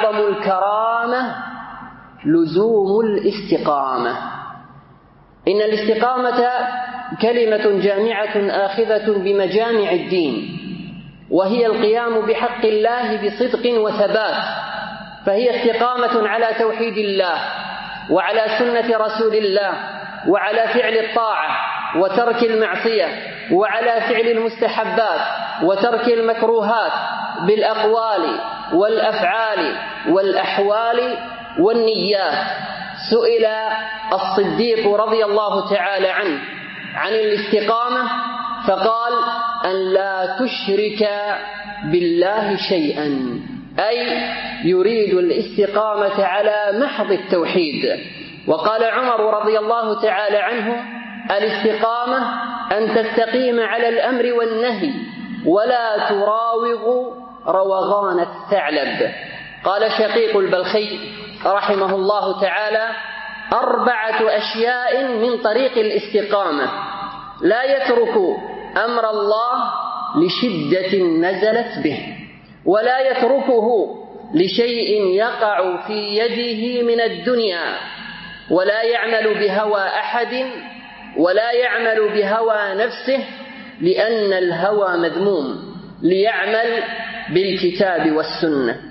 أعظم الكرامة لزوم الاستقامة. إن الاستقامة كلمة جامعة آخذة بمجامع الدين، وهي القيام بحق الله بصدق وثبات، فهي استقامة على توحيد الله وعلى سنة رسول الله وعلى فعل الطاعة وترك المعصية وعلى فعل المستحبات وترك المكروهات بالأقوال والأفعال والأحوال والنيات. سئل الصديق رضي الله تعالى عنه عن الاستقامة فقال: أن لا تشرك بالله شيئا، أي يريد الاستقامة على محض التوحيد. وقال عمر رضي الله تعالى عنه: الاستقامة أن تستقيم على الأمر والنهي ولا تراوغ روغان الثعلب. قال شقيق البلخي رحمه الله تعالى: 4 أشياء من طريق الاستقامة: لا يترك أمر الله لشدة نزلت به، ولا يتركه لشيء يقع في يده من الدنيا، ولا يعمل بهوى أحد، ولا يعمل بهوى نفسه لأن الهوى مذموم، ليعمل بالكتاب والسنة.